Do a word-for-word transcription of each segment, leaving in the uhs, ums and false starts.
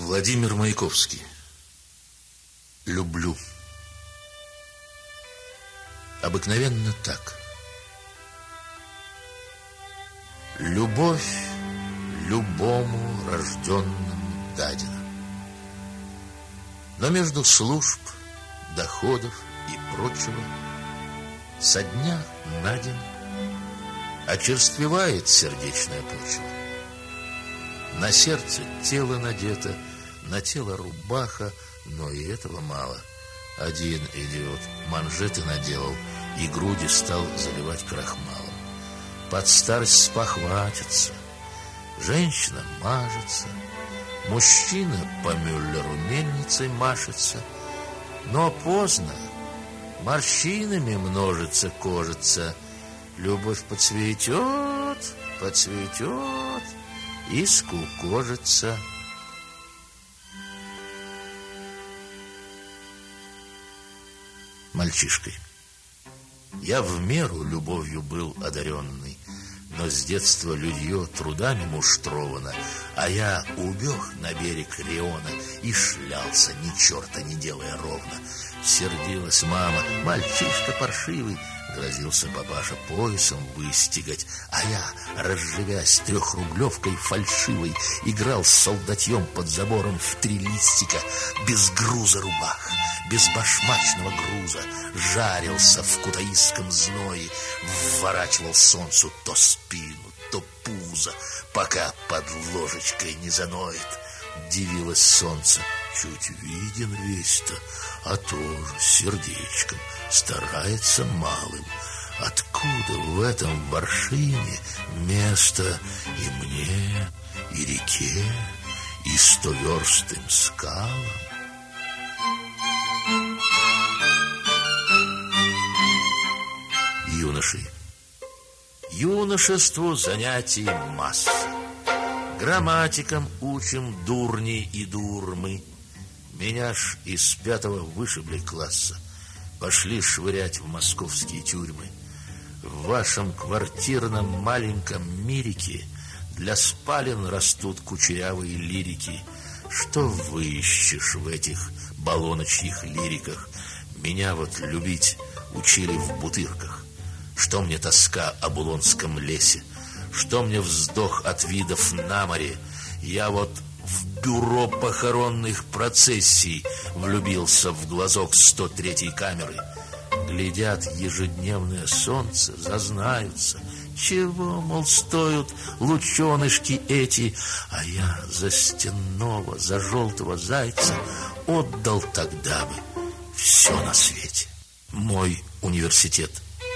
Владимир Маяковский. Люблю. Обыкновенно так. Любовь любому рожденному дадена. Но между служб, доходов и прочего со дня на день очерствевает сердечная почва. На сердце тело надето, на тело рубаха, но и этого мало. Один идиот манжеты наделал и груди стал заливать крахмалом. Под старость спохватится, женщина мажется, мужчина по Мюллеру мельницей машется. Но поздно, морщинами множится кожица. Любовь подцветет, подцветет и скукожится. Мальчишкой я в меру любовью был одаренный, но с детства людье трудами муштровано, а я убег на берег Риона и шлялся, ни черта не делая ровно. Сердилась мама: мальчишка паршивый. Грозился папаша поясом выстигать, а я, разживясь трехрублевкой фальшивой, играл с солдатьем под забором в три листика, без груза рубах, без башмачного груза, жарился в кутаисском зное, вворачивал солнцу то спину, то пузо, пока под ложечкой не заноет. Дивилось солнце: чуть виден весь-то, а тоже сердечком старается малым. Откуда в этом Варшине место и мне, и реке, и стоверстым скалам? Юноши. Юношеству занятий масса. Грамматикам учим дурни и дурмы. Меня ж из пятого вышибли класса. Пошли швырять в московские тюрьмы. В вашем квартирном маленьком мирике для спален растут кучерявые лирики. Что выищешь в этих баллоночьих лириках? Меня вот любить учили в бутырках. Что мне тоска о Булонском лесе? Что мне вздох от видов на море? Я вот в бюро похоронных процессий влюбился в глазок сто третьей камеры. Глядят ежедневное солнце, зазнаются. Чего, мол, стоят лученышки эти? А я за стенного, за желтого зайца отдал тогда бы все на свете. Мой университет.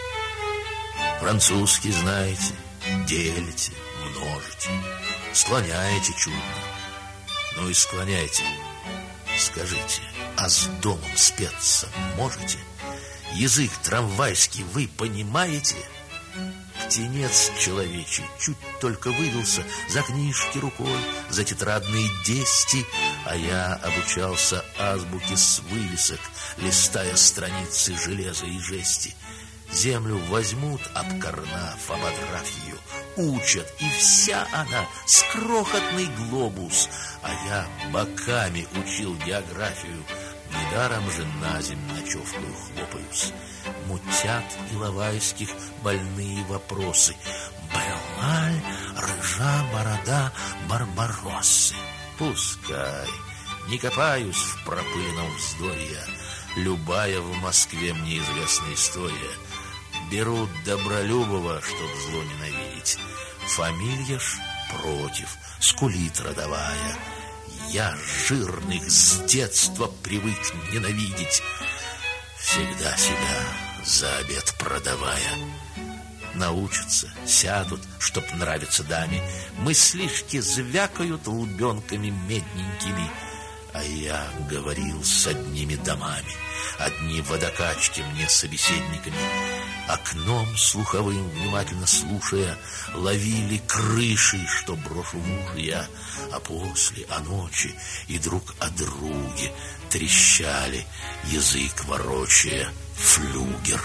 Французский знаете, делите, множите, склоняете чудно. Ну и склоняйте. Скажите, а с домом спеться можете? Язык трамвайский вы понимаете? Птенец человечий чуть только вывелся за книжки рукой, за тетрадные десяти, а я обучался азбуке с вывесок, листая страницы железа и жести. Землю возьмут, обкорнав, ободрав ее, учат, и вся она с крохотный глобус. А я боками учил географию, недаром же на земь ночевкою хлопаюсь. Мутят иловайских больные вопросы. Была ли рыжа борода Барбароссы? Пускай, не копаюсь в пропыленном вздорье. Любая в Москве мне известная история. Берут Добролюбова, чтоб зло ненавидеть. Фамилия ж против, скулит родовая. Я жирных с детства привык ненавидеть, всегда себя за обед продавая. Научатся, сядут, чтоб нравиться даме, мыслишки звякают лбенками медненькими. А я говорил с одними домами, одни водокачки мне собеседниками. Окном слуховым, внимательно слушая, ловили крыши, что брошу мужа я. А после, о ночи и друг о друге трещали, язык ворочая, флюгер.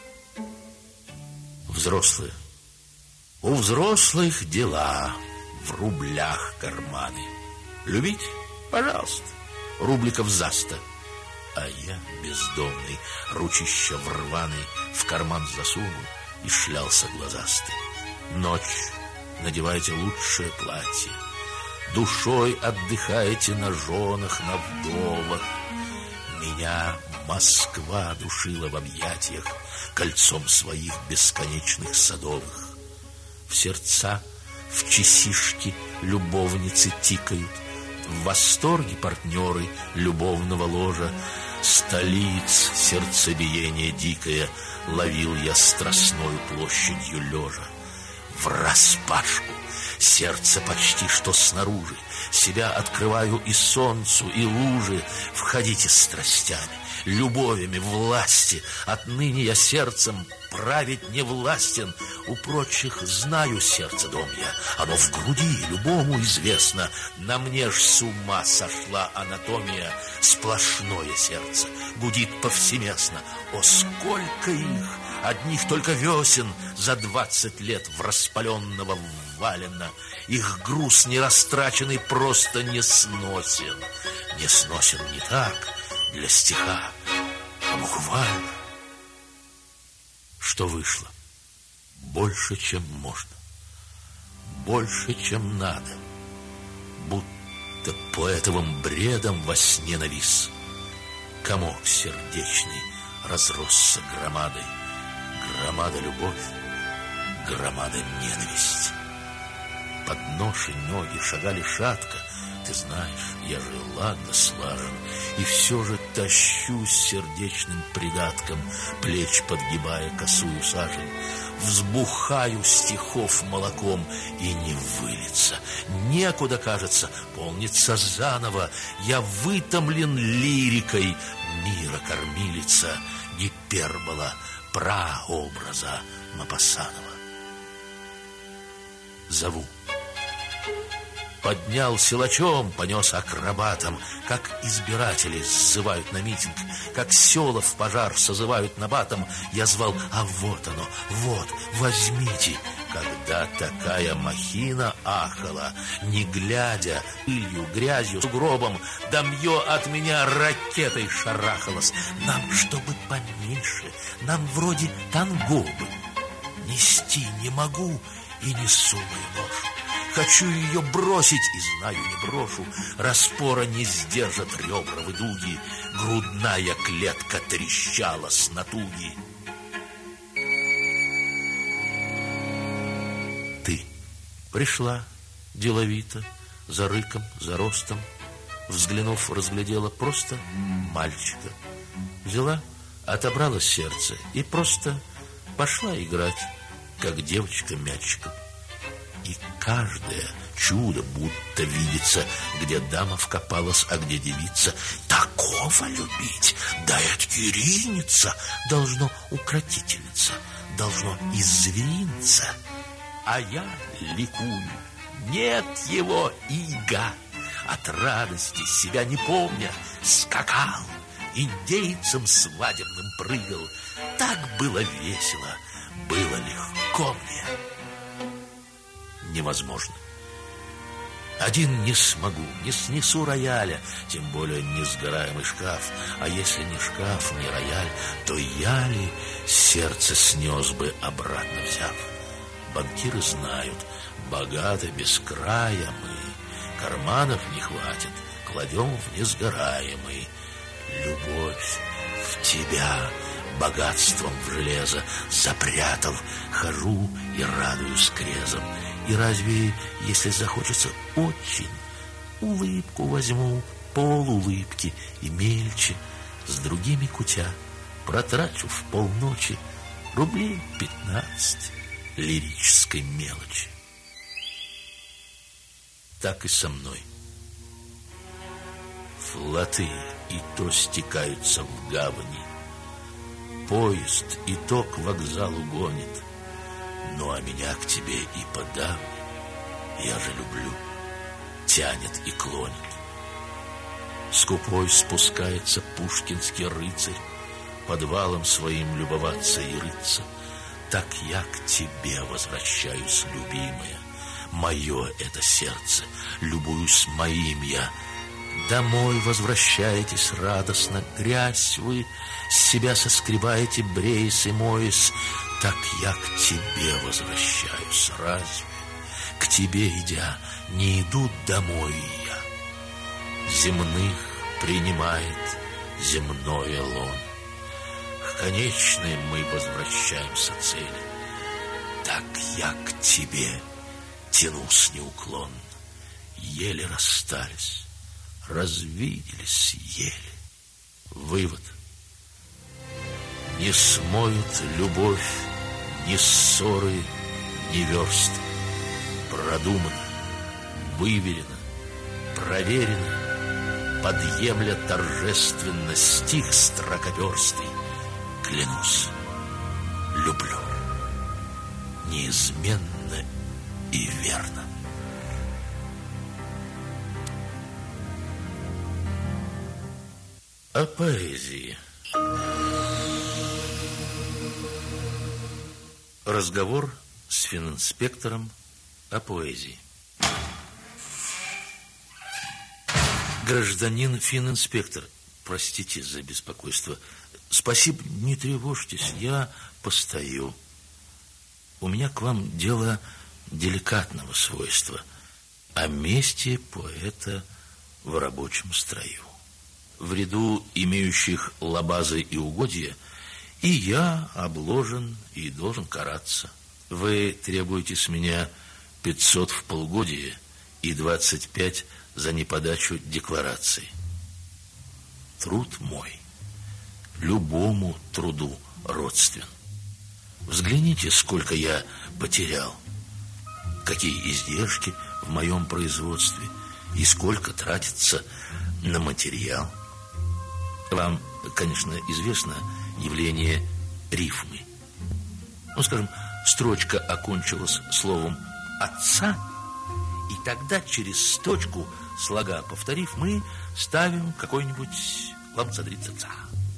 Взрослые. У взрослых дела, в рублях карманы. Любить Пожалуйста, рубликов за сто. А я, бездомный, ручища в рваный, в карман засунул и шлялся глазастый. Ночь, надевайте лучшее платье, душой отдыхаете на женах, на вдовах. Меня Москва душила в объятиях кольцом своих бесконечных садовых. В сердца, в часишки любовницы тикают, в восторге партнеры любовного ложа. Столиц сердцебиение дикое ловил я страстною площадью лежа. Враспашку, сердце почти что снаружи, себя открываю и солнцу, и луже. Входите страстями, любовями, власти. Отныне я сердцем править не властен. У прочих знаю сердце дом я, оно в груди любому известно. На мне ж с ума сошла анатомия. Сплошное сердце гудит повсеместно. О, сколько их! Одних только весен за двадцать лет в распаленного валено. Их груз нерастраченный просто не сносен. Не сносен не так для стиха, а буквально. Что вышло? Больше, чем можно, больше, чем надо. Будто поэтовым бредом во сне навис. Комок сердечный разросся громадой. Громада любовь, громада ненависть. Под ношей ноги шагали шатко. Ты знаешь, я же ладно слажен, и все же тащусь сердечным придатком, плеч подгибая косую сажень. Взбухаю стихов молоком, и не вылиться. Некуда, кажется, полнится заново. Я вытомлен лирикой, мира кормилица, гипербола, прообраза Мопассанова. Зову. Поднял силачом, понес акробатом, как избиратели сзывают на митинг, как села в пожар созывают набатом. Я звал, а вот оно, вот, возьмите. Когда такая махина ахала, не глядя, пылью, грязью, сугробом, дамье от меня ракетой шарахалось. Нам, чтобы поменьше, нам вроде тангобы. Нести не могу и несу мою ношу. Хочу ее бросить, и знаю, не брошу. Распора не сдержат ребра дуги. Грудная клетка трещала с натуги. Ты пришла деловито, за рыком, за ростом. Взглянув, разглядела просто мальчика. Взяла, отобрала сердце и просто пошла играть, как девочка мячиком. И каждое чудо будто видится, где дама вкопалась, а где девица. Такого любить, да эдки ринется, должно укротительница, должно извиниться. А я ликую, нет его ига. От радости себя не помня, скакал, индейцем свадебным прыгал. Так было весело, было легко мне. Невозможно. Один не смогу, не снесу рояля, тем более несгораемый шкаф. А если не шкаф, не рояль, то я ли сердце снес бы, обратно взяв? Банкиры знают, богаты без края мы, карманов не хватит, кладем в несгораемый. Любовь в тебя богатством в железо запрятал, хожу и радуюсь крезом. И разве, если захочется очень, улыбку возьму, полулыбки и мельче, с другими кутя, протрачу в полночи рублей пятнадцать лирической мелочи. Так и со мной. Флоты и то стекаются в гавани, поезд и то к вокзалу гонит. Ну, а меня к тебе и подавно, я же люблю, тянет и клонит. Скупой спускается пушкинский рыцарь, подвалом своим любоваться и рыться. Так я к тебе возвращаюсь, любимая. Мое это сердце, любуюсь моим я. домой возвращаетесь радостно, грязь вы с себя соскребаете, бреясь и моясь, так я к тебе возвращаюсь. Разве к тебе, идя, не иду домой я? Земных принимает земное лон. К конечной мы возвращаемся цели. Так я к тебе тянусь неуклонно. Еле расстались, развиделись еле. Вывод. Не смоют любовь ни ссоры, ни верст. Продумано, выверено, проверено, подъемля торжественно стих строкоперстый. Клянусь, люблю неизменно и верно. О поэзии. Разговор с фининспектором о поэзии. Гражданин фининспектор, простите за беспокойство. Спасибо, не тревожьтесь, я постою. У меня к вам дело деликатного свойства. О месте поэта в рабочем строю. В ряду имеющих лабазы и угодья и я обложен и должен караться. Вы требуете с меня пятьсот в полгодие и двадцать пять за неподачу декларации. Труд мой любому труду родствен. Взгляните, сколько я потерял, какие издержки в моем производстве и сколько тратится на материал. Вам, конечно, известно явление рифмы. Ну, скажем, строчка окончилась словом «отца», и тогда через строчку, слога повторив, мы ставим какой-нибудь ламцадрица ца.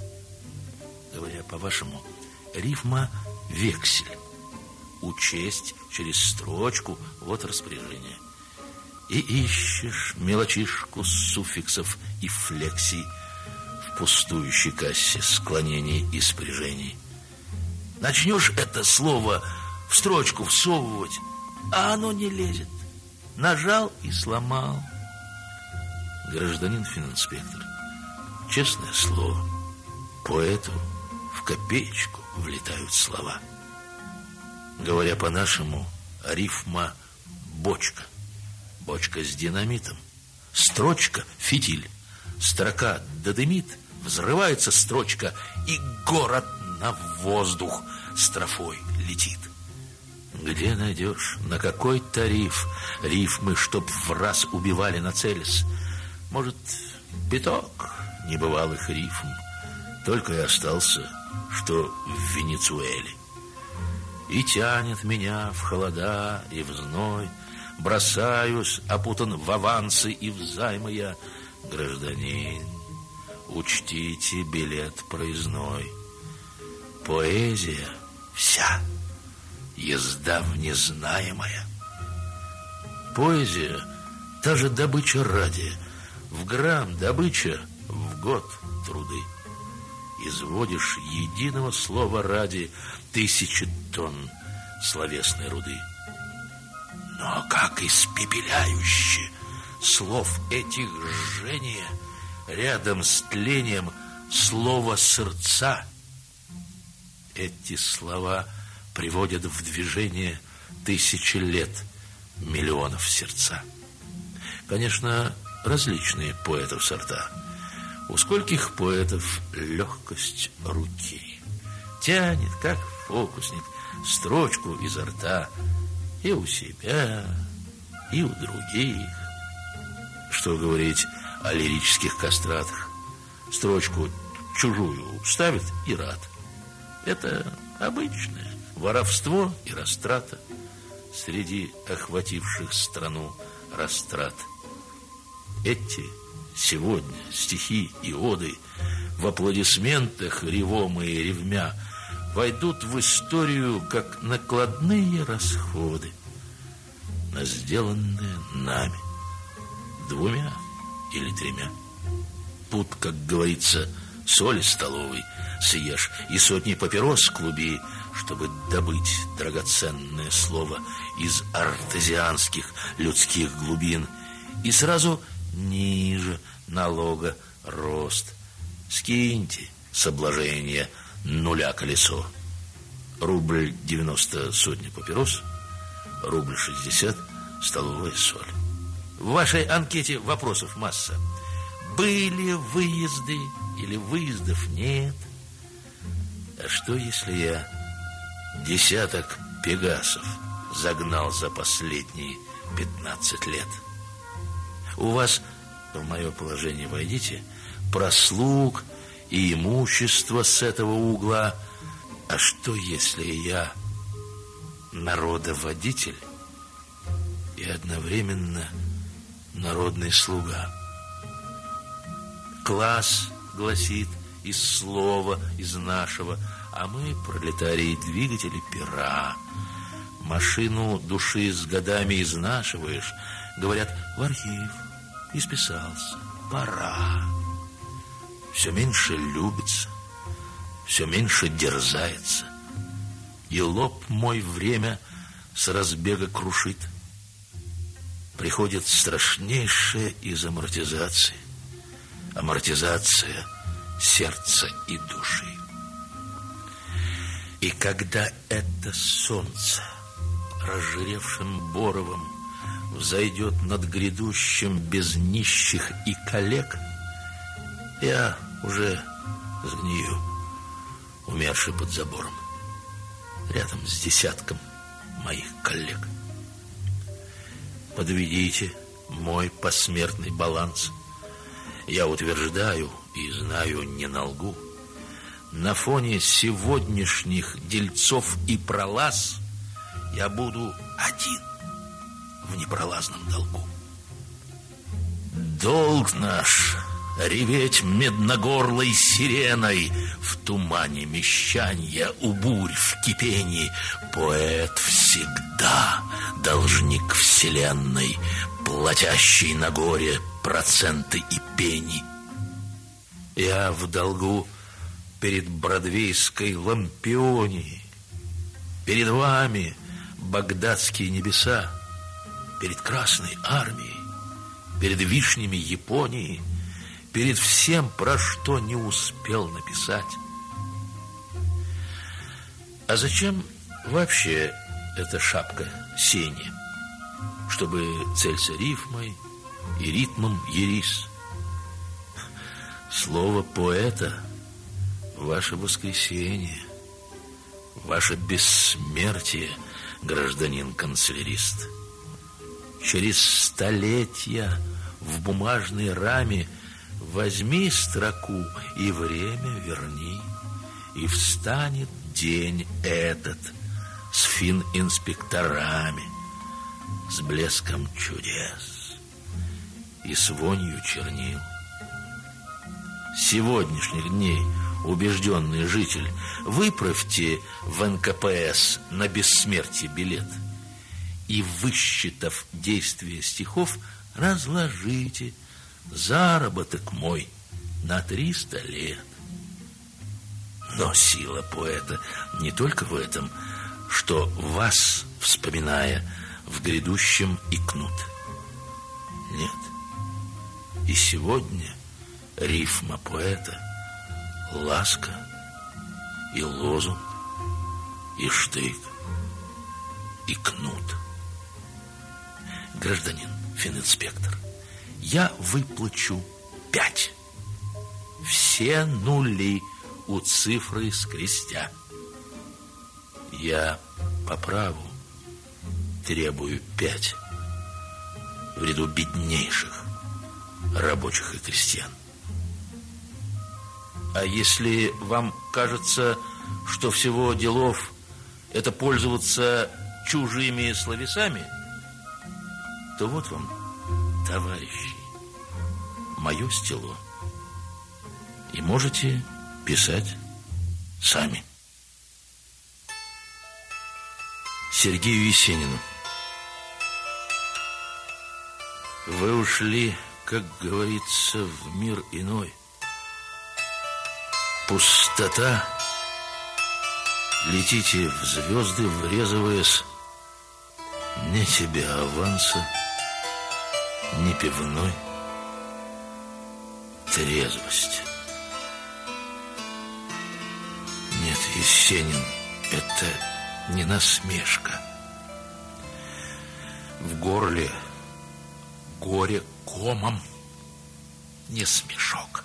Говоря по-вашему, рифма вексель. Учесть через строчку, вот распоряжение. И ищешь мелочишку суффиксов и флексий в пустующей кассе склонений и спряжений. Начнешь это слово в строчку всовывать, а оно не лезет. Нажал и сломал. Гражданин фининспектор, честное слово, поэту в копеечку влетают слова. Говоря по-нашему, рифма бочка. Бочка с динамитом. Строчка — фитиль. Строка додымит, взрывается строчка, и город на воздух строфой летит. Где найдешь, на какой тариф рифмы, чтоб в раз убивали, нацелись? Может, пяток небывалых рифм только и остался, что в Венесуэле. И тянет меня в холода и в зной, бросаюсь, опутан в авансы и в займы я. Гражданин, учтите билет проездной. Поэзия вся, езда в незнаемое. Поэзия — та же добыча ради, в грамм добыча, в год труды. Изводишь единого слова ради тысячи тонн словесной руды. Но как испепеляюще слов этих жжение рядом с тлением слова сердца. Эти слова приводят в движение тысячи лет миллионов сердца. Конечно, различные поэтов сорта. У скольких поэтов легкость руки. Тянет, как фокусник, строчку изо рта и у себя, и у других. Что говорить о лирических кастратах? Строчку чужую ставит и рад. Это обычное воровство и растрата среди охвативших страну растрат. Эти сегодня стихи и оды в аплодисментах ревомые ревмя войдут в историю как накладные расходы на сделанные нами двумя или тремя. Пуд, как говорится, соли столовой съешь и сотни папирос клуби, чтобы добыть драгоценное слово из артезианских людских глубин, и сразу ниже налога рост. Скиньте с обложения нуля колесо. Рубль девяносто сотни папирос, рубль шестьдесят столовая соль. В вашей анкете вопросов масса. Были выезды или выездов нет? А что, если я десяток пегасов загнал за последние пятнадцать лет? У вас, в мое положение войдите, прослуг и имущество с этого угла. А что, если я народоводитель и одновременно народный слуга? Класс гласит из слова, из нашего, а мы, пролетарии, двигатели пера. Машину души с годами изнашиваешь, говорят, в архив, исписался, пора. Все меньше любится, все меньше дерзается, и лоб мой время с разбега крушит. Приходит страшнейшая из амортизаций, амортизация сердца и души. И когда это солнце разжиревшим боровом взойдет над грядущим без нищих и коллег, я уже сгнию, умерший под забором, рядом с десятком моих коллег. Подведите мой посмертный баланс. Я утверждаю и знаю, не налгу, на фоне сегодняшних дельцов и пролаз я буду один в непролазном долгу. Долг наш реветь медногорлой сиреной в тумане мещанья, у бурь в кипении. Поэт всегда должник вселенной, платящий на горе проценты и пени. Я в долгу перед бродвейской лампионией, перед вами багдадские небеса, перед Красной армией, перед вишнями Японии, перед всем, про что не успел написать. А зачем вообще эта шапка сени? Чтобы целься рифмой и ритмом ерис. Слово поэта — ваше воскресенье, ваше бессмертие, гражданин-канцелярист. Через столетия в бумажной раме возьми строку и время верни, и встанет день этот с фининспекторами, с блеском чудес и с вонью чернил. Сегодняшних дней, убежденный житель, выправьте в эн ка пэ эс на бессмертие билет и, высчитав действие стихов, разложите заработок мой на триста лет. Но сила поэта не только в этом, что вас, вспоминая, в грядущем икнут. Нет. И сегодня рифма поэта — ласка и лозунг, и штык, и кнут. Гражданин фининспектор, я выплачу пять. Все нули у цифры скрестя. Я по праву требую пять в ряду беднейших рабочих и крестьян. А если вам кажется, что всего делов это пользоваться чужими словесами, то вот вам, товарищи, мое стело. И можете писать сами. Сергею Есенину. Вы ушли как говорится, в мир иной. Пустота. Летите в звезды, врезываясь. Ни тебе аванса, ни пивной. Трезвость. Нет, Есенин, это не насмешка. В горле горе комом, не смешок.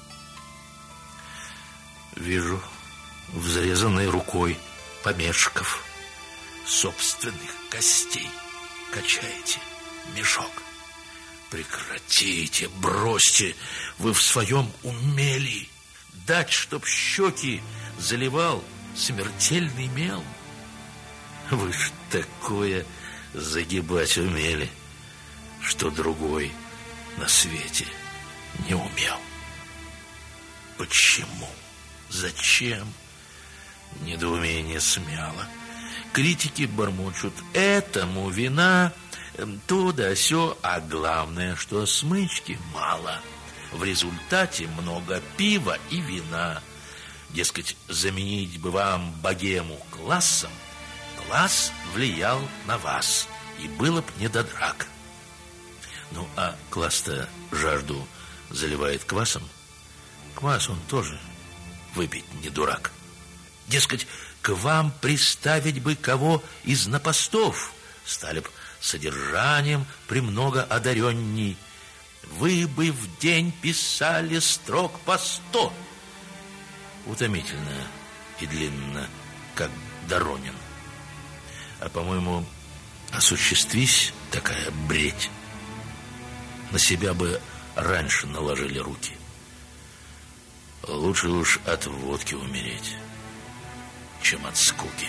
Вижу взрезанной рукой помешков собственных костей качаете мешок. Прекратите, бросьте, вы в своем умели дать, чтоб щеки заливал смертельный мел. Вы ж такое загибать умели, что другой на свете не умел. Почему? Зачем? Недоумение смяло. Критики бормочут: этому вина, то да сё, а главное, что смычки мало. В результате много пива и вина. Дескать, заменить бы вам богему классом, класс влиял на вас, и было б не до драк. Ну, а класс-то жажду заливает квасом. Квас он тоже выпить не дурак. Дескать, к вам приставить бы кого из напостов, стали б содержанием премного одаренней. Вы бы в день писали строк по сто. Утомительно и длинно, как Доронин. А, по-моему, осуществись такая бредь, на себя бы раньше наложили руки. Лучше уж от водки умереть, чем от скуки.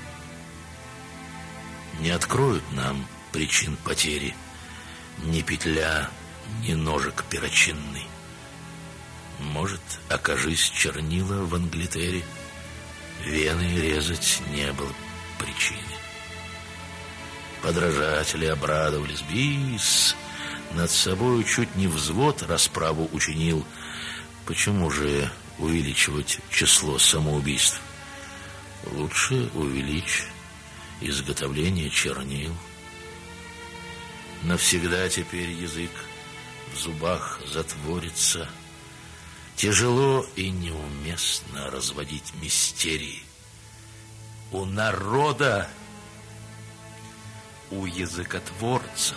Не откроют нам причин потери ни петля, ни ножик перочинный. Может, окажись чернила в Англитере, вены резать не было причины. Подражатели обрадовались: бис, над собой чуть не взвод расправу учинил. Почему же увеличивать число самоубийств? Лучше увеличь изготовление чернил. Навсегда теперь язык в зубах затворится. Тяжело и неуместно разводить мистерии. У народа, у языкотворца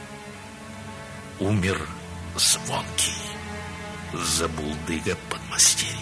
умер звонкий забулдыга подмастерье.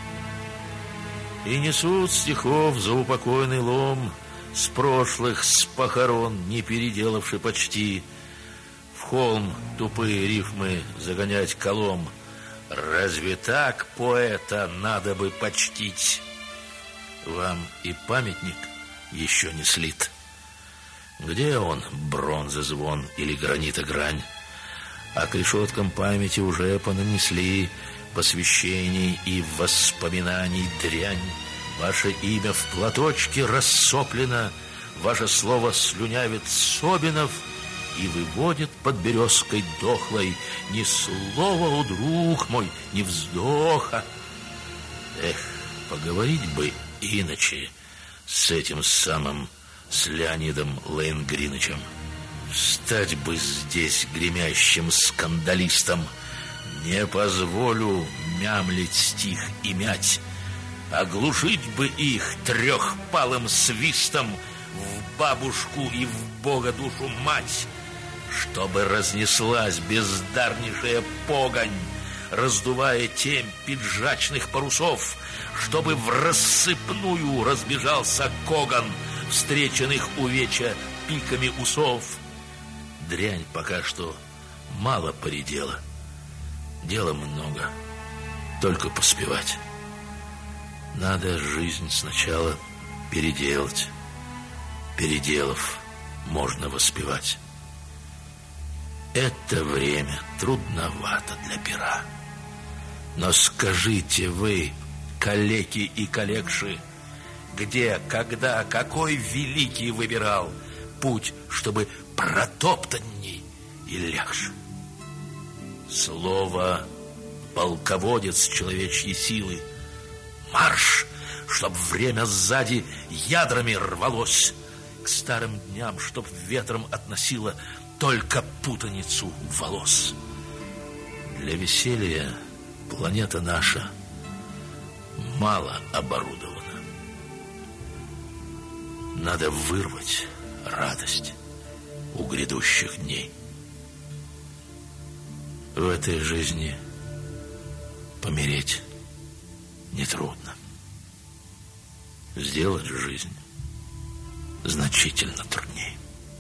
И несут стихов заупокойный лом с прошлых, с похорон, не переделавши почти, в холм тупые рифмы загонять колом. Разве так поэта надо бы почтить? Вам и памятник еще не слит. Где он, бронзы звон или гранита грань? А к решеткам памяти уже понанесли посвящений и воспоминаний дрянь. Ваше имя в платочке рассоплено, ваше слово слюнявит Собинов и выводит под березкой дохлой ни слова, о друг мой, ни вздоха. Эх, поговорить бы иначе с этим самым, с Леонидом Лейнгринычем. Стать бы здесь гремящим скандалистом. Не позволю мямлить стих и мять. Оглушить бы их трехпалым свистом в бабушку и в Бога душу мать, чтобы разнеслась бездарнейшая погонь, раздувая темь пиджачных парусов, чтобы в рассыпную разбежался коган, встреченных увечья пиками усов. Дрянь пока что мало поредела, дела много, только поспевать. Надо жизнь сначала переделать. Переделав, можно воспевать. Это время трудновато для пера. Но скажите вы, калеки и калекши, где, когда, какой великий выбирал путь, чтобы протоптанней и легче? Слово — полководец человечьей силы. Марш, чтоб время сзади ядрами рвалось, к старым дням, чтоб ветром относило только путаницу волос. Для веселья планета наша мало оборудована. Надо вырвать радость у грядущих дней. В этой жизни помереть нетрудно. Сделать жизнь значительно труднее.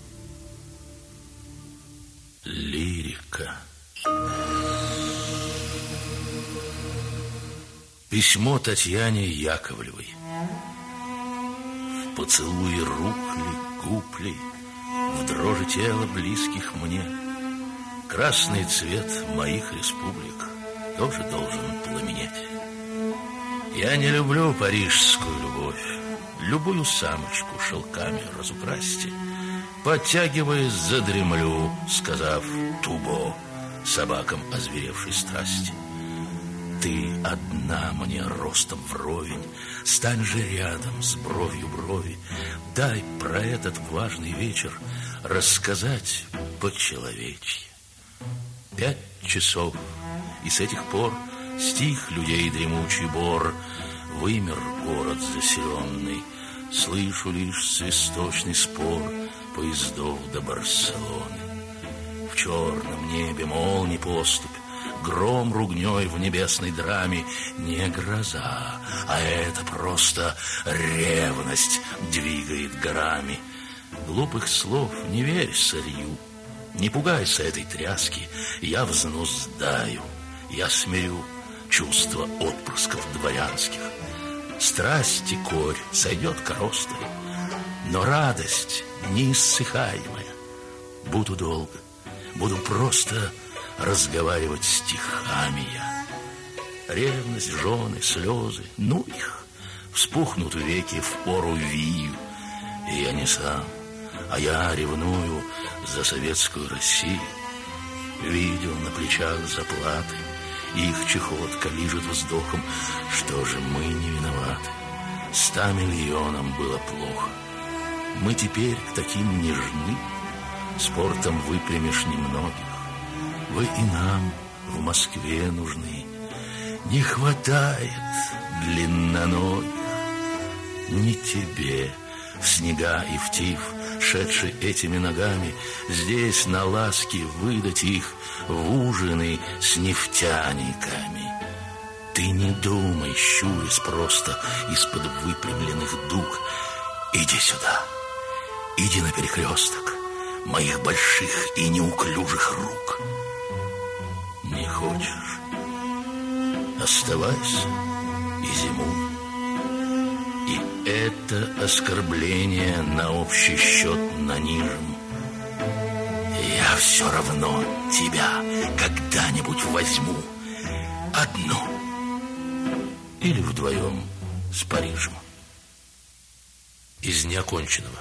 Лирика. Письмо Татьяне Яковлевой. В поцелуе рук ли, губ ли, в дрожи тела близких мне, красный цвет моих республик тоже должен пламенеть. Я не люблю парижскую любовь, любую самочку шелками разукрасьте, подтягиваясь, задремлю, сказав «тубо» собакам озверевшей страсти. Ты одна мне ростом вровень, стань же рядом с бровью брови, дай про этот важный вечер рассказать по-человечьи. Пять часов, и с этих пор стих людей дремучий бор, вымер город заселенный, слышу лишь свисточный спор поездов до Барселоны. В черном небе молний поступь, гром ругней в небесной драме, не гроза, а это просто ревность двигает горами. Глупых слов не верь сырью, не пугайся этой тряски, я взнуздаю, я смирю чувства отпрысков дворянских. Страсти корь сойдет коростой, но радость неиссыхаемая. Буду долго, буду просто разговаривать стихами я. Ревность, жены, слезы, ну их, вспухнут веки в пору вию. И я не сам, а я ревную за советскую Россию. Видел на плечах заплаты, их чехотка лижет вздохом. Что же мы не виноваты? Ста миллионам было плохо. Мы теперь к таким нежны, спортом выпрямишь немногих. Вы и нам в Москве нужны, не хватает длинноногих. Не тебе в снега и в тиф, шедший этими ногами, здесь на ласки выдать их в ужины с нефтяниками. Ты не думай, щурясь просто из-под выпрямленных дуг. Иди сюда, иди на перекресток моих больших и неуклюжих рук. Не хочешь? Оставайся и зимуй. И это оскорбление на общий счет нанижем. Я все равно тебя когда-нибудь возьму одну или вдвоем с Парижем. Из неоконченного.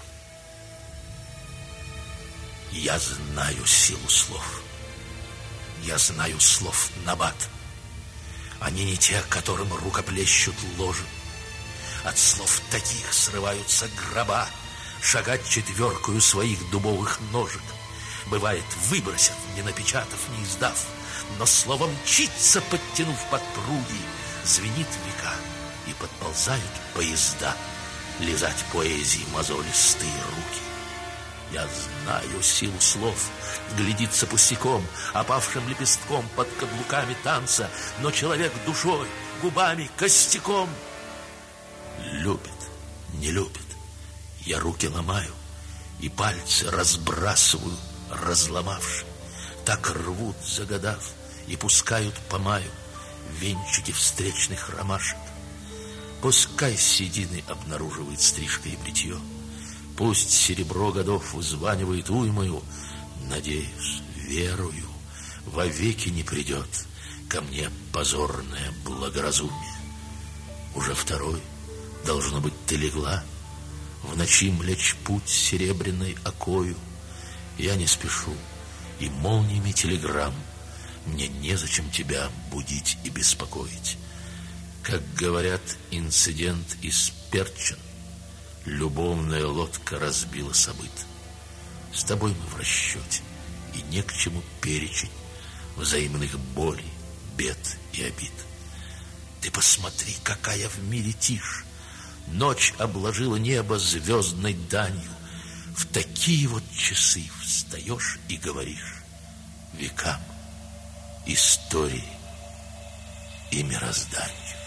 Я знаю силу слов. Я знаю слов набат. Они не те, которым рукоплещут ложи. От слов таких срываются гроба, шагать четверкою своих дубовых ножек. Бывает, выбросят, не напечатав, не издав, но слово мчится, подтянув подпруги, звенит века, и подползают поезда лизать поэзии мозолистые руки. Я знаю силу слов, глядится пустяком, опавшим лепестком под каблуками танца, но человек душой, губами, костяком любит, не любит. Я руки ломаю и пальцы разбрасываю, разломавши. Так рвут, загадав, и пускают по маю венчики встречных ромашек. Пускай седины обнаруживает стрижка и бритье, пусть серебро годов вызванивает уймою, надеюсь, верую, вовеки не придет ко мне позорное благоразумие. Уже второй, должно быть, ты легла в ночи млечь путь серебряной окою. Я не спешу, и молниями телеграмм Мне незачем тебя будить и беспокоить. Как говорят, инцидент исперчен. Любовная лодка разбила событ. С тобой мы в расчете, и не к чему перечить взаимных болей, бед и обид. Ты посмотри, какая в мире тишь. Ночь обложила небо звездной данью. В такие вот часы встаешь и говоришь векам, истории и мирозданию.